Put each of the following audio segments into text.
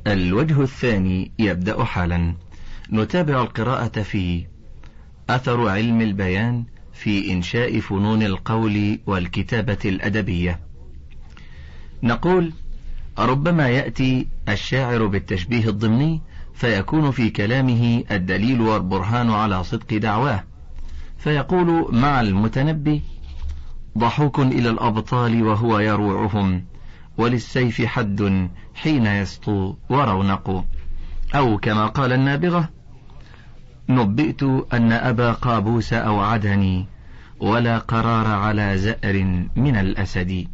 الوجه الثاني يبدأ حالا. نتابع القراءة في أثر علم البيان في إنشاء فنون القول والكتابة الأدبية. نقول: ربما يأتي الشاعر بالتشبيه الضمني فيكون في كلامه الدليل والبرهان على صدق دعواه، فيقول مع المتنبي: ضحوك إلى الأبطال وهو يروعهم، وللسيف حد حين يسطو ورونق. أو كما قال النابغة: نبئت أن أبا قابوس أوعدني، ولا قرار على زأر من الأسد.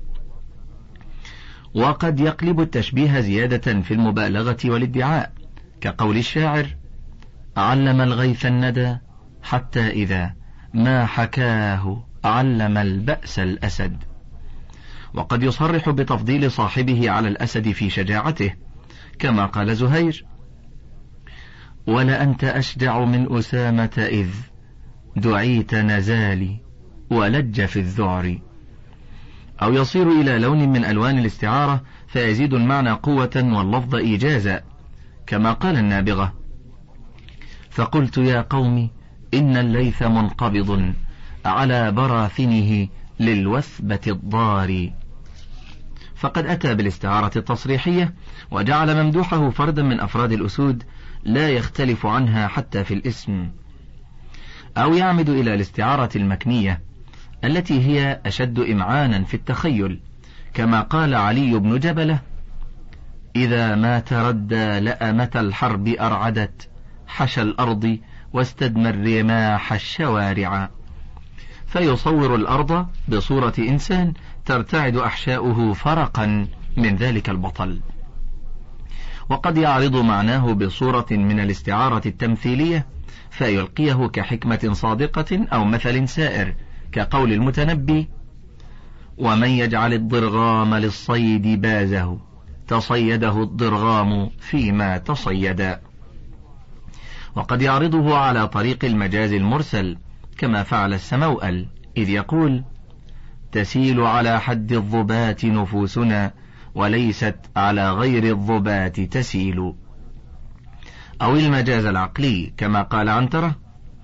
وقد يقلب التشبيه زيادة في المبالغة والادعاء، كقول الشاعر: علم الغيث الندى حتى إذا ما حكاه علم البأس الأسد. وقد يصرح بتفضيل صاحبه على الأسد في شجاعته، كما قال زهير: ولأنت أشجع من أسامة إذ دعيت نزالي ولج في الذعر. أو يصير إلى لون من ألوان الاستعارة فيزيد المعنى قوة واللفظ إيجازا، كما قال النابغة: فقلت يا قوم إن الليث منقبض على براثنه للوثبة الضار. فقد أتى بالاستعارة التصريحية وجعل ممدوحه فردا من أفراد الأسود لا يختلف عنها حتى في الاسم. أو يعمد إلى الاستعارة المكنية التي هي أشد إمعانا في التخيل، كما قال علي بن جبلة: إذا ما تردى لأمة الحرب أرعدت حشى الأرض واستدمى الرماح الشوارع. فيصور الأرض بصورة إنسان ترتعد أحشاؤه فرقا من ذلك البطل. وقد يعرض معناه بصورة من الاستعارة التمثيلية فيلقيه كحكمة صادقة أو مثل سائر، كقول المتنبي: ومن يجعل الضرغام للصيد بازه تصيده الضرغام فيما تصيدا. وقد يعرضه على طريق المجاز المرسل، كما فعل السموأل إذ يقول: تسيل على حد الضبات نفوسنا وليست على غير الضبات تسيل. أو المجاز العقلي، كما قال عنترة: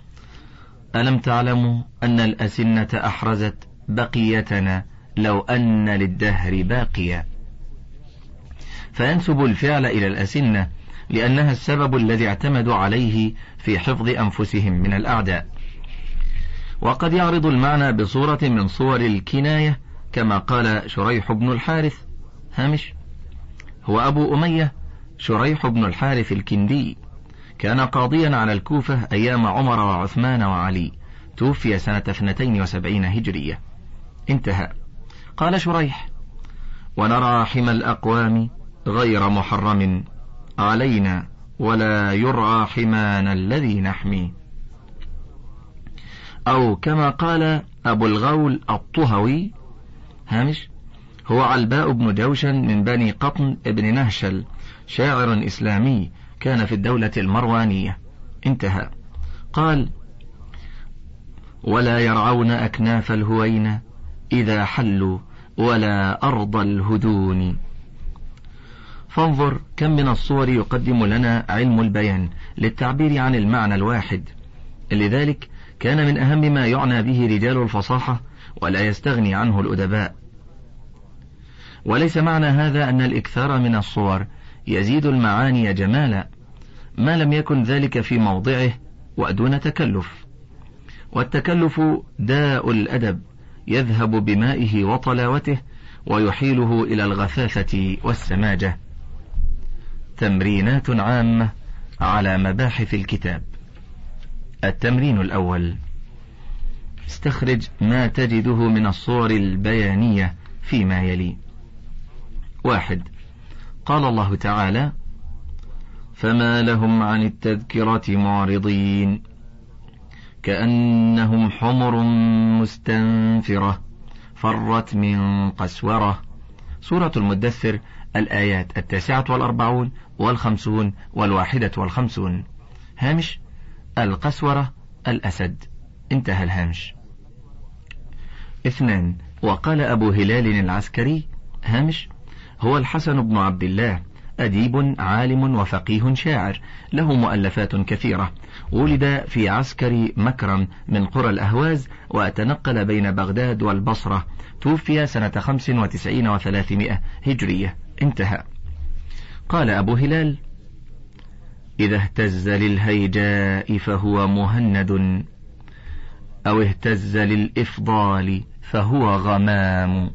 ألم تعلموا أن الأسنة أحرزت بقيتنا لو أن للدهر باقيا. فينسب الفعل إلى الأسنة لأنها السبب الذي اعتمدوا عليه في حفظ أنفسهم من الأعداء. وقد يعرض المعنى بصورة من صور الكناية، كما قال شريح بن الحارث هامش: هو أبو أمية شريح بن الحارث الكندي، كان قاضيا على الكوفة أيام عمر وعثمان وعلي، توفي سنة 72 هجرية. انتهى. قال شريح: ونرى حمى الأقوام غير محرم علينا ولا يرعى حمانا الذي نحمي. أو كما قال أبو الغول الطهوي هامش: هو علباء بن جوشن من بني قطن ابن نهشل، شاعر إسلامي كان في الدولة المروانية. انتهى. قال: ولا يرعون أكناف الهوين إذا حلوا ولا أرض الهدون. فانظر كم من الصور يقدم لنا علم البيان للتعبير عن المعنى الواحد. لذلك كان من أهم ما يعنى به رجال الفصاحة ولا يستغني عنه الأدباء. وليس معنى هذا أن الإكثار من الصور يزيد المعاني جمالا، ما لم يكن ذلك في موضعه ودون تكلف. والتكلف داء الأدب يذهب بمائه وطلاوته ويحيله إلى الغثاثة والسماجة. تمرينات عامة على مباحث الكتاب. التمرين الأول: استخرج ما تجده من الصور البيانية فيما يلي. 1. قال الله تعالى: فما لهم عن التذكرة معرضين كأنهم حمر مستنفرة فرت من قسورة. سورة المدثر، الآيات 49 و50 و51. هامش: القسورة الأسد. انتهى الهامش. 2. وقال أبو هلال العسكري هامش: هو الحسن بن عبد الله أديب عالم وفقيه شاعر، له مؤلفات كثيرة. ولد في عسكر مكرم من قرى الأهواز، وتنقل بين بغداد والبصرة. توفي سنة 95 و300 هجرية. انتهى. قال أبو هلال: إذا اهتز للهيجاء فهو مهند، أو اهتز للإفضال فهو غمام.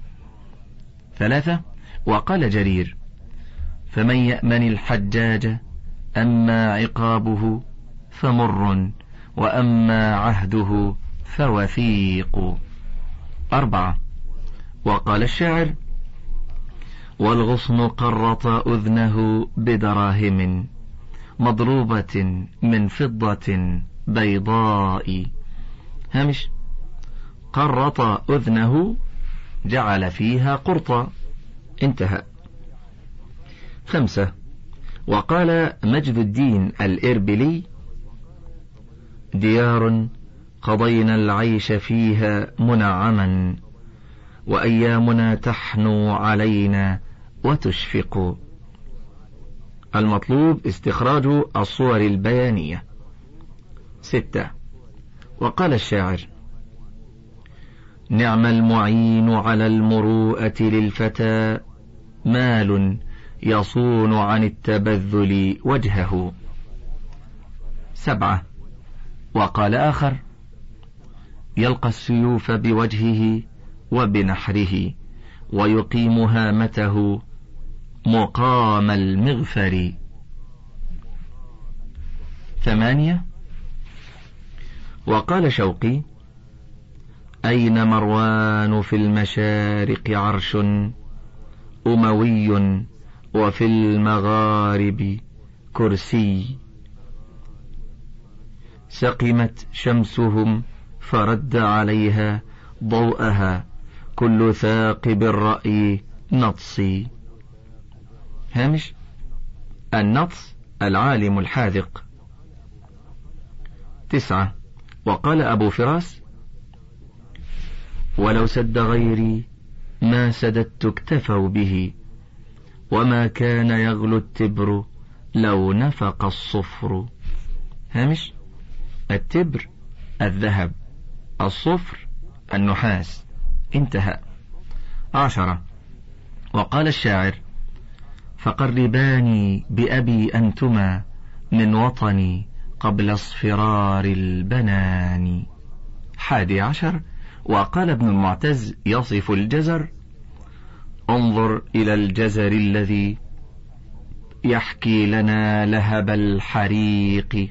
3. وقال جرير: فمن يأمن الحجاج أما عقابه فمر، وأما عهده فوثيق. 4. وقال الشاعر: والغصن قرط أذنه بدراهم مضروبة من فضة بيضاء. هامش: قرط أذنه جعل فيها قرطا. انتهى. 5. وقال مجد الدين الإربلي: ديار قضينا العيش فيها منعما، وأيامنا تحنو علينا وتشفق. المطلوب استخراج الصور البيانية. 6. وقال الشاعر: نعم المعين على المروءة للفتى، مال يصون عن التبذل وجهه. 7. وقال آخر: يلقى السيوف بوجهه وبنحره، ويقيم هامته مقام المغفر. 8. وقال شوقي: أين مروان في المشارق عرش أموي، وفي المغارب كرسي. سقمت شمسهم فرد عليها ضوءها، كل ثاقب الرأي نطسي. هامش: النطس العالم الحاذق. 9. وقال أبو فراس: ولو سد غيري ما سددت اكتفوا به، وما كان يغلو التبر لو نفق الصفر. هامش: التبر الذهب، الصفر النحاس. انتهى. 10. وقال الشاعر: فقرباني بأبي أنتما من وطني قبل اصفرار البنان. 11. وقال ابن المعتز يصف الجزر: انظر إلى الجزر الذي يحكي لنا لهب الحريق،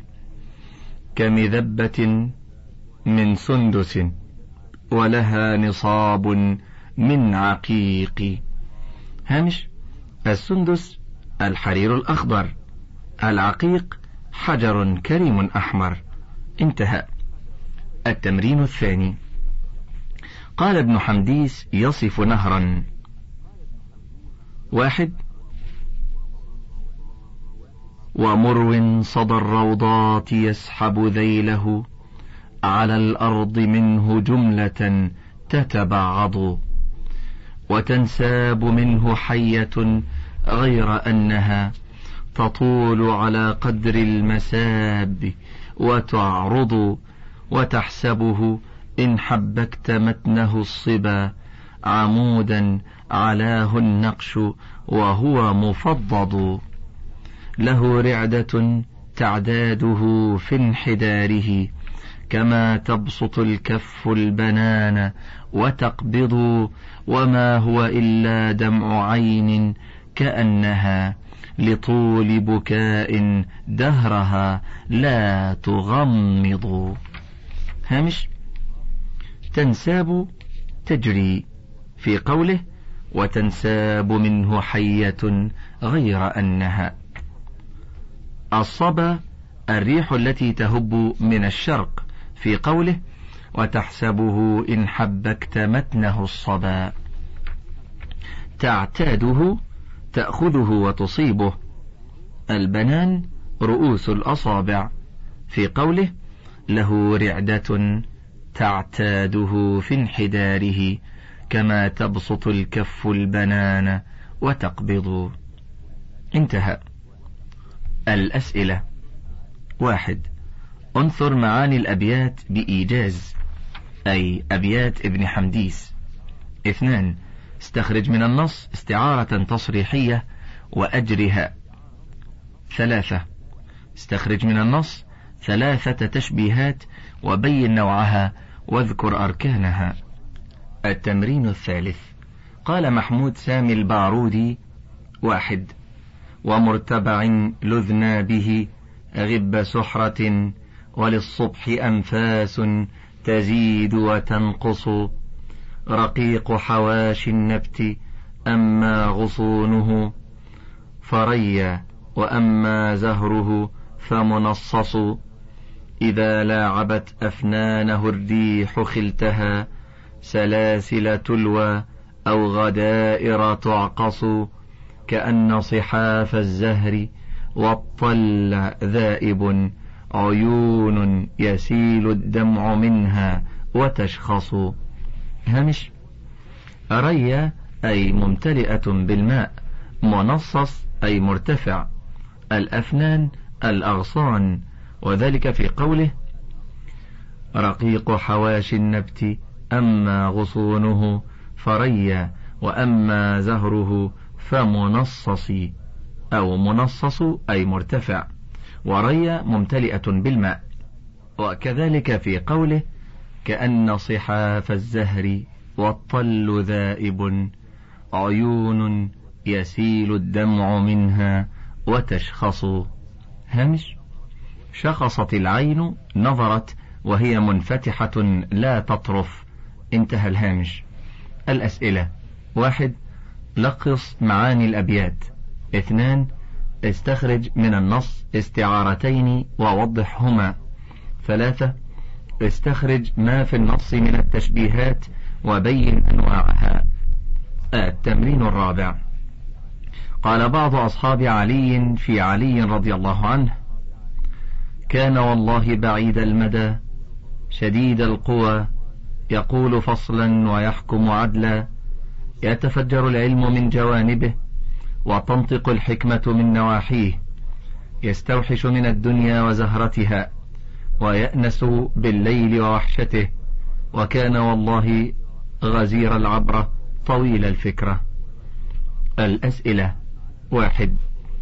كمذبة من سندس ولها نصاب من عقيق. هامش: السندس الحرير الأخضر، العقيق حجر كريم أحمر. انتهى. التمرين الثاني. قال ابن حمديس يصف نهرا: 1. ومرو صدى الروضات يسحب ذيله، على الأرض منه جملة تتبعض، وتنساب منه حية غير أنها تطول على قدر المساب وتعرض، وتحسبه إن حبكت متنه الصبا عمودا علاه النقش وهو مفضض، له رعدة تعداده في انحداره، كما تبسط الكف البنان وتقبض، وما هو إلا دمع عين كأنها لطول بكاء دهرها لا تغمض. هامش: تنساب تجري، في قوله وتنساب منه حية غير أنها. الصبا الريح التي تهب من الشرق، في قوله وتحسبه إن حبكت متنه الصبا. تعتاده تأخذه وتصيبه، البنان رؤوس الأصابع، في قوله له رعدة تعتاده في انحداره، كما تبسط الكف البنان وتقبض. انتهى. الأسئلة: 1. انثر معاني الأبيات بإيجاز، أي أبيات ابن حمديس. 2. استخرج من النص استعارة تصريحية وأجرها. 3. استخرج من النص 3 تشبيهات وبين نوعها واذكر أركانها. التمرين الثالث. قال محمود سامي البارودي: 1. ومرتبع لذنا به غب سحرة وللصبح أنفاس تزيد وتنقص رقيق حواشي النبت أما غصونه فريا وأما زهره فمنصص إذا لاعبت أفنانه الريح خلتها سلاسل تلوى أو غدائر تعقص كأن صحاف الزهر والطل ذائب عيون يسيل الدمع منها وتشخص. هامش: ري أي ممتلئة بالماء، منصص أي مرتفع، الأفنان الأغصان، وذلك في قوله: رقيق حواشي النبت أما غصونه فري وأما زهره فمنصص، أو منصص أي مرتفع، وري ممتلئة بالماء. وكذلك في قوله: كأن صحاف الزهر والطل ذائب عيون يسيل الدمع منها وتشخص. هامش: شخصت العين، نظرت وهي منفتحة لا تطرف. انتهى الهامش. الأسئلة: 1. لخص معاني الأبيات. 2. استخرج من النص استعارتين ووضحهما. 3. استخرج ما في النص من التشبيهات وبين أنواعها. التمرين الرابع. قال بعض أصحاب علي في علي رضي الله عنه: كان والله بعيد المدى شديد القوى يقول فصلا ويحكم عدلا يتفجر العلم من جوانبه وتنطق الحكمة من نواحيه يستوحش من الدنيا وزهرتها ويأنس بالليل ووحشته وكان والله غزير العبرة طويل الفكرة. الأسئلة: 1.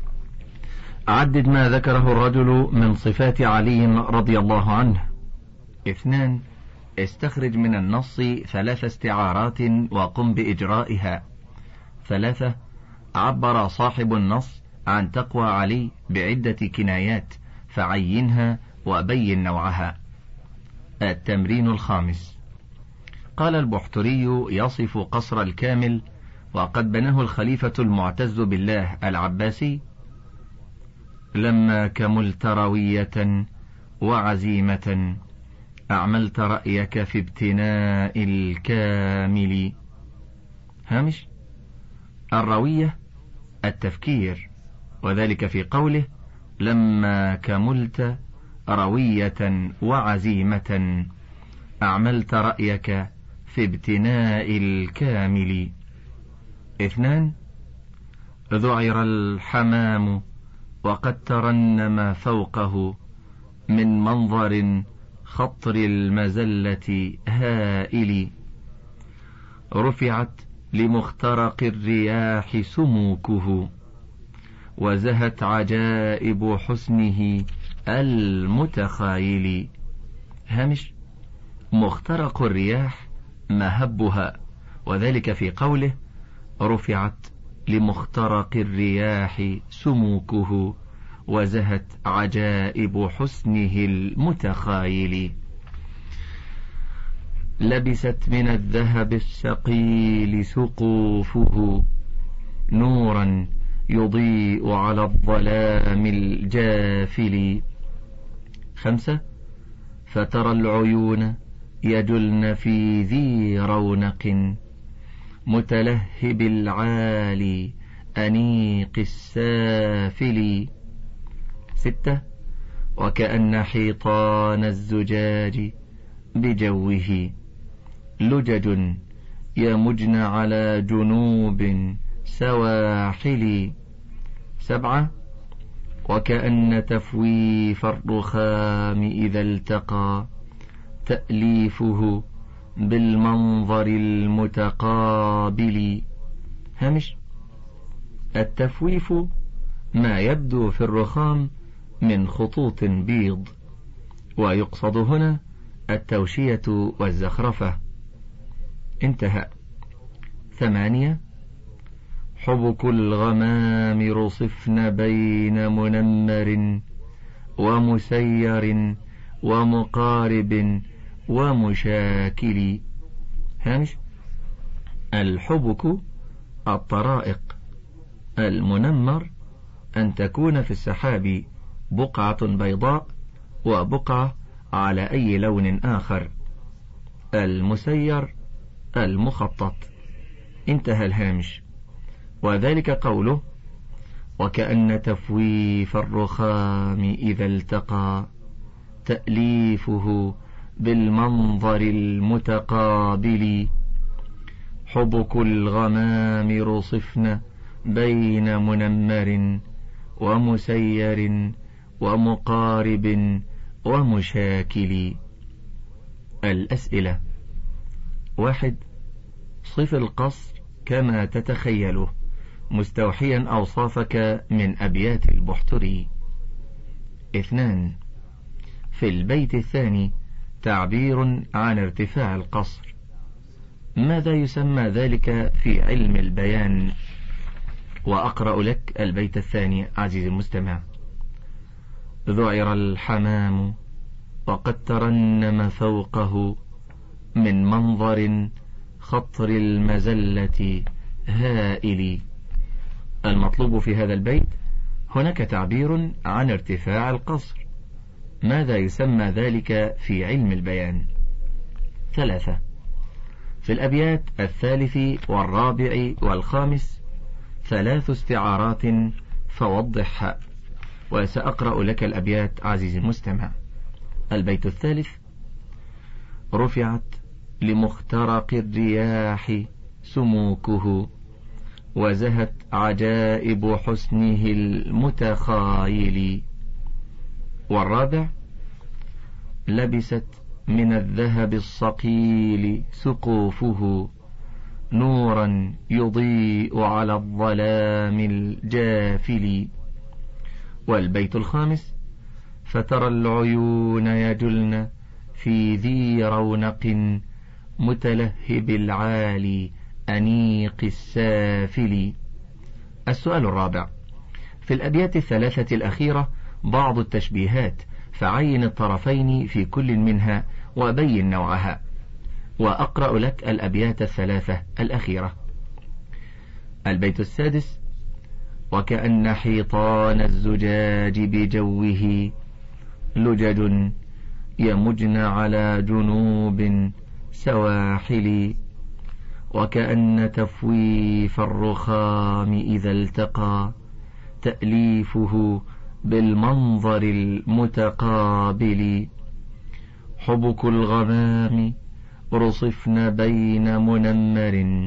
عدد ما ذكره الرجل من صفات علي رضي الله عنه. 2. استخرج من النص 3 استعارات وقم بإجرائها. 3. عبر صاحب النص عن تقوى علي بعدة كنايات فعينها وبين نوعها. التمرين الخامس. قال البحتري يصف قصر الكامل وقد بناه الخليفة المعتز بالله العباسي: لما كملت روية وعزيمة أعملت رأيك في ابتناء الكامل. هامش: الروية التفكير، وذلك في قوله: لما كملت روية وعزيمة أعملت رأيك في ابتناء الكامل. 2. ذعر الحمام وقد ترنم فوقه من منظر خطر المزلة هائل رفعت لمخترق الرياح سموكه وزهت عجائب حسنه المتخايل. هامش: مخترق الرياح مهبها، وذلك في قوله: رفعت لمخترق الرياح سموكه وزهت عجائب حسنه المتخايل. لبست من الذهب الثقيل سقوفه نورا يضيء على الظلام الجافل. 5. فترى العيون يجلن في ذي رونق متلهب العالي أنيق السافل. 6. وكأن حيطان الزجاج بجوه لجج يمجن على جنوب سواحل 7. وكأن تفويف الرخام إذا التقى تأليفه بالمنظر المتقابل. هامش: التفويف ما يبدو في الرخام من خطوط بيض، ويقصد هنا التوشية والزخرفة. انتهى. 8. حبك الغمام رصفن بين منمر ومسير ومقارب ومشاكل. هامش: الحبك الطرائق، المنمر أن تكون في السحاب بقعة بيضاء وبقعة على أي لون آخر، المسير المخطط. انتهى الهامش. وذلك قوله: وكأن تفويف الرخام إذا التقى تأليفه بالمنظر المتقابل. حبك الغمام رصفن بين منمر ومسير ومقارب ومشاكل. الأسئلة: 1. صف القصر كما تتخيله مستوحيا أوصافك من أبيات البحتري. 2. في البيت الثاني تعبير عن ارتفاع القصر، ماذا يسمى ذلك في علم البيان؟ وأقرأ لك البيت الثاني عزيزي المستمع: ذعر الحمام وقد ترنم فوقه من منظر خطر المزلة هائل. المطلوب في هذا البيت: هناك تعبير عن ارتفاع القصر، ماذا يسمى ذلك في علم البيان؟ 3. في الأبيات 3 و4 و5 3 استعارات فوضحها، وسأقرأ لك الأبيات عزيزي المستمع. البيت 3: رفعت لمخترق الرياح سموكه وزهت عجائب حسنه المتخايل. والرابع: لبست من الذهب الصقيل سقوفه نورا يضيء على الظلام الجافل. والبيت 5: فترى العيون يجلن في ذي رونق متلهب العالي أنيق السافل. السؤال الرابع: في الأبيات 3 الأخيرة بعض التشبيهات، فعين الطرفين في كل منها وبين نوعها. وأقرأ لك الأبيات 3 الأخيرة. البيت 6: وكأن حيطان الزجاج بجوه لجج يمجن على جنوب سواحل. وكأن تفويف الرخام إذا التقى تأليفه بالمنظر المتقابل. حبك الغمام رصفن بين منمر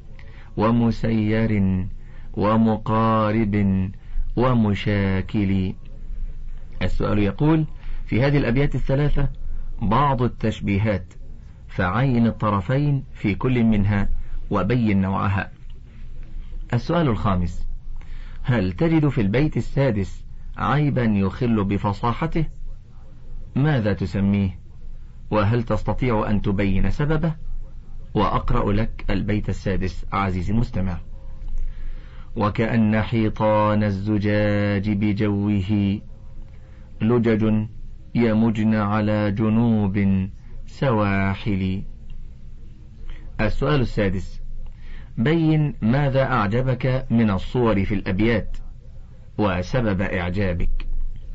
ومسير ومقارب ومشاكل. السؤال يقول: في هذه الأبيات 3 بعض التشبيهات، فعين الطرفين في كل منها وبين نوعها. السؤال الخامس: هل تجد في البيت 6 عيبا يخل بفصاحته؟ ماذا تسميه؟ وهل تستطيع أن تبين سببه؟ وأقرأ لك البيت 6 عزيزي المستمع. وكأن حيطان الزجاج بجوه لجج يمجن على جنوب سواحل. السؤال السادس: بين ماذا أعجبك من الصور في الأبيات وسبب إعجابك.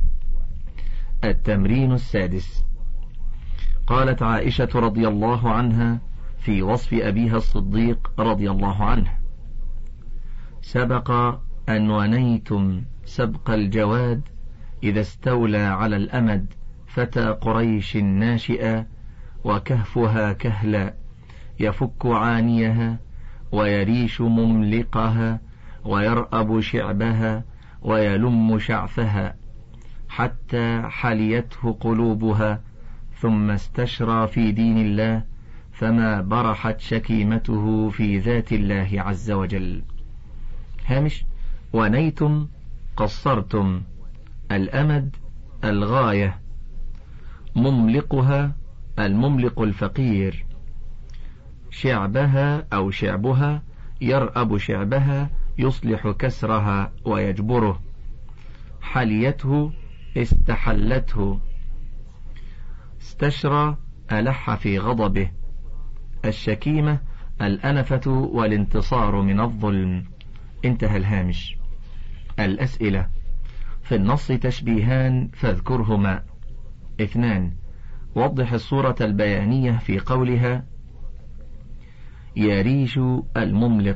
التمرين 6: قالت عائشة رضي الله عنها في وصف أبيها الصديق رضي الله عنه: سبق أن ونيتم سبق الجواد إذا استولى على الأمد فتى قريش ناشئا وكهفها كهلا يفك عانيها ويريش مملقها ويرأب شعبها ويلم شعثها حتى حليته قلوبها، ثم استشرى في دين الله، فما برحت شكيمته في ذات الله عز وجل. هامش: ونيتم قصرتم، الأمد الغاية، مملقها المملق الفقير، شعبها أو شعبها يرأب شعبها يصلح كسرها ويجبره، حليته استحلته، استشرى ألح في غضبه، الشكيمة الأنفة والانتصار من الظلم. انتهى الهامش. الأسئلة: في النص تشبيهان فاذكرهما. 2. وضح الصورة البيانية في قولها يريش المملق.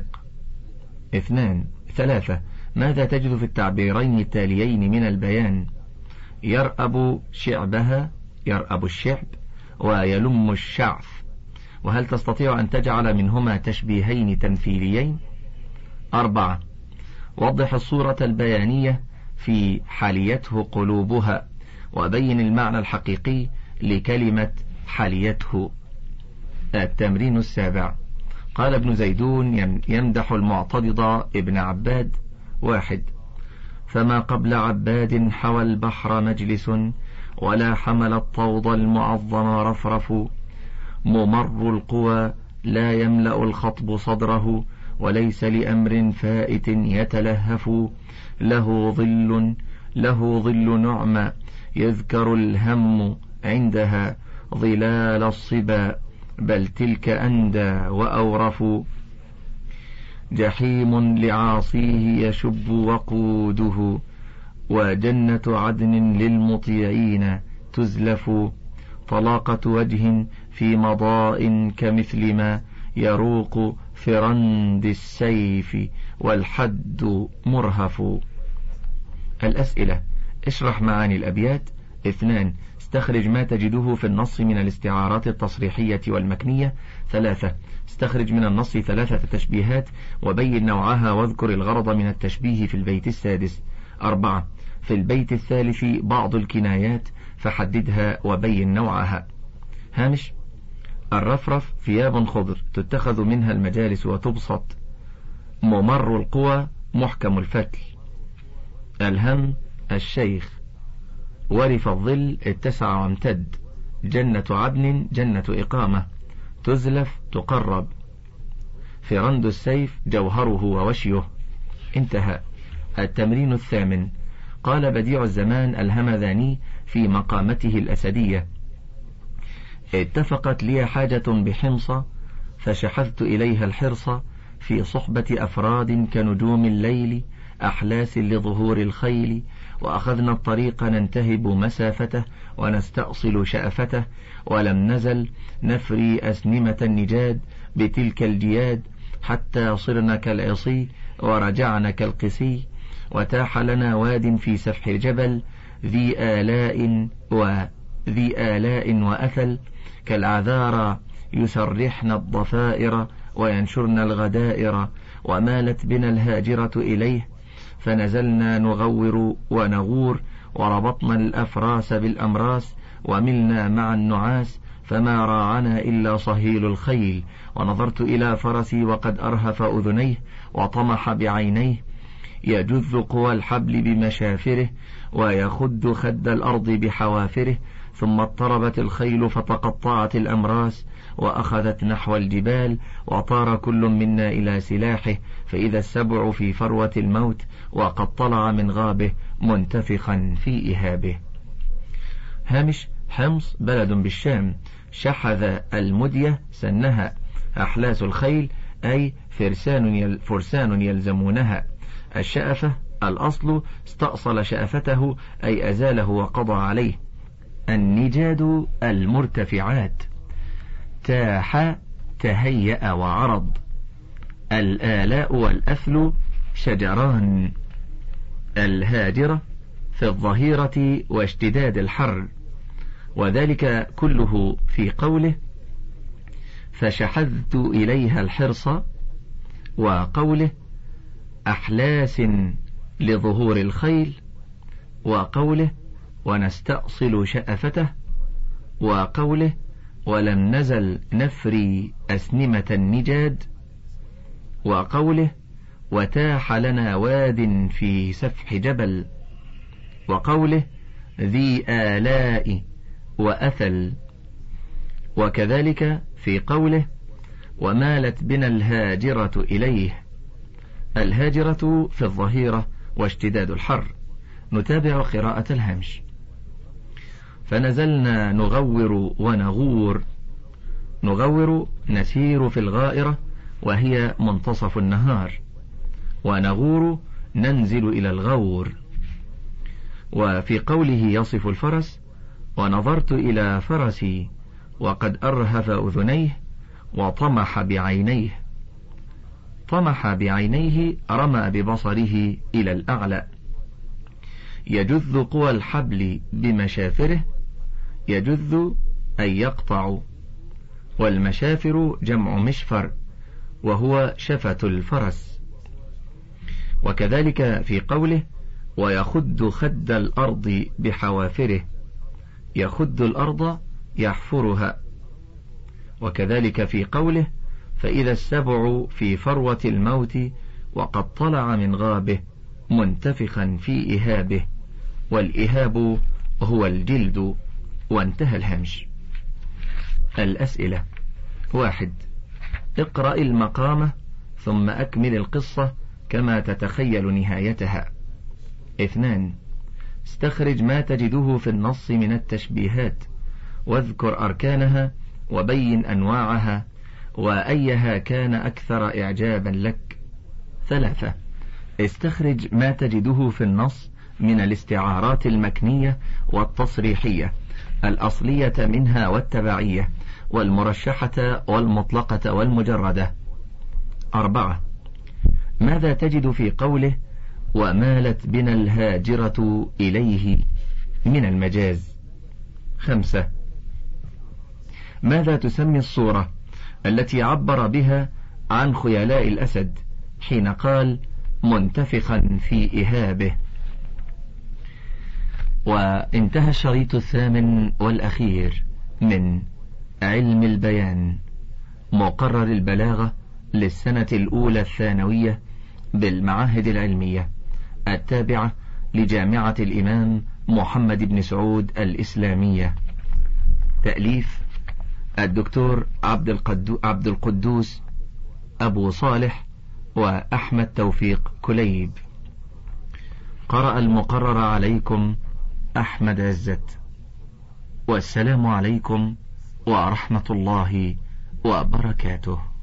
3. ماذا تجد في التعبيرين التاليين من البيان؟ يرأب شعبها، يرأب الشعب، ويلم الشعث. وهل تستطيع أن تجعل منهما تشبيهين تمثيليين؟ 4. وضح الصورة البيانية في حليته قلوبها، وبين المعنى الحقيقي لكلمة حليته. التمرين 7. قال ابن زيدون يمدح المعتضد ابن عباد. 1. فما قبل عباد حوى البحر مجلس، ولا حمل الطوض المعظم رفرف، ممر القوى لا يملأ الخطب صدره، وليس لأمر فائت يتلهف، له ظل نعمى يذكر الهم عندها، ظلال الصبا بل تلك أندى وأورف، جحيم لعاصيه يشب وقوده، وجنة عدن للمطيعين تزلف، طلاقة وجه في مضاء كمثل ما يروق فرند السيف، والحد مرهف. الأسئلة: اشرح معاني الأبيات. 2. استخرج ما تجده في النص من الاستعارات التصريحية والمكنية. 3. استخرج من النص 3 تشبيهات وبين نوعها، واذكر الغرض من التشبيه في البيت السادس. 4. في البيت الثالث بعض الكنايات فحددها وبين نوعها. هامش: الرفرف ثياب خضر تتخذ منها المجالس وتبسط، ممر القوى محكم الفتل، الهم الشيخ، ورف الظل اتسع وامتد، جنة عدن جنة إقامة، تزلف تقرب، فرند السيف جوهره ووشيه. انتهى. التمرين 8. قال بديع الزمان الهمذاني في مقامته الأسدية: اتفقت لي حاجة بحمص، فشحذت إليها الحرص، في صحبة أفراد كنجوم الليل، أحلاس لظهور الخيل، وأخذنا الطريق ننتهب مسافته، ونستأصل شأفته، ولم نزل نفري أسنمة النجاد بتلك الجياد، حتى صرنا كالعصي ورجعنا كالقسي، وتاح لنا واد في سفح الجبل ذي آلاء وأثل، كالعذارى يسرحن الضفائر وينشرن الغدائر، ومالت بنا الهاجرة إليه، فنزلنا نغور ونغور، وربطنا الأفراس بالأمراس، وملنا مع النعاس، فما راعنا إلا صهيل الخيل، ونظرت إلى فرسي وقد أرهف أذنيه وطمح بعينيه، يجذ قوى الحبل بمشافره، ويخد خد الأرض بحوافره، ثم اضطربت الخيل فتقطعت الأمراس، وأخذت نحو الجبال، وطار كل منا إلى سلاحه، فإذا السبع في فروة الموت، وقد طلع من غابه منتفخا في إهابه. هامش: حمص بلد بالشام، شحذ المدية سنها، أحلاس الخيل أي فرسان يلزمونها، الشأفة الأصل استأصل شأفته أي أزاله وقضى عليه، النجاد المرتفعات، تاح تهيأ وعرض، الآلاء والأثل شجران، الهاجرة في الظهيرة واشتداد الحر، وذلك كله في قوله فشحذت إليها الحرص، وقوله أحلاس لظهور الخيل، وقوله ونستأصل شأفته، وقوله ولم نزل نفري أسنمة النجاد، وقوله وتاح لنا واد في سفح جبل، وقوله ذي آلاء وأثل. وكذلك في قوله ومالت بنا الهاجرة إليه. الهاجرة في الظهيرة واشتداد الحر. نتابع قراءة الهمش. فنزلنا نغور ونغور. نغور نسير في الغائرة وهي منتصف النهار، ونغور ننزل إلى الغور. وفي قوله يصف الفرس ونظرت إلى فرسي وقد أرهف أذنيه وطمح بعينيه. طمح بعينيه رمى ببصره إلى الأعلى. يجذ قوى الحبل بمشافره. يجذ أي يقطع، والمشافر جمع مشفر وهو شفة الفرس. وكذلك في قوله ويخد خد الأرض بحوافره. يخد الأرض يحفرها. وكذلك في قوله فإذا السبع في فروة الموت وقد طلع من غابه منتفخا في إهابه، والإهاب هو الجلد. وانتهى الهمش. الأسئلة: 1. اقرأ المقامة ثم أكمل القصة كما تتخيل نهايتها. 2. استخرج ما تجده في النص من التشبيهات، واذكر أركانها وبين أنواعها وأيها كان أكثر إعجابا لك. 3. استخرج ما تجده في النص من الاستعارات المكنية والتصريحية، الأصلية منها والتبعية، والمرشحة والمطلقة والمجردة. 4. ماذا تجد في قوله ومالت بنا الهاجرة إليه من المجاز؟ 5. ماذا تسمي الصورة التي عبر بها عن خيلاء الأسد حين قال منتفخا في إهابه؟ وانتهى الشريط 8 والأخير من علم البيان، مقرر البلاغة للسنة الأولى الثانوية بالمعاهد العلمية التابعة لجامعة الإمام محمد بن سعود الإسلامية. تأليف الدكتور عبد القدوس أبو صالح وأحمد توفيق كليب. قرأ المقرر عليكم أحمد عزت. والسلام عليكم ورحمة الله وبركاته.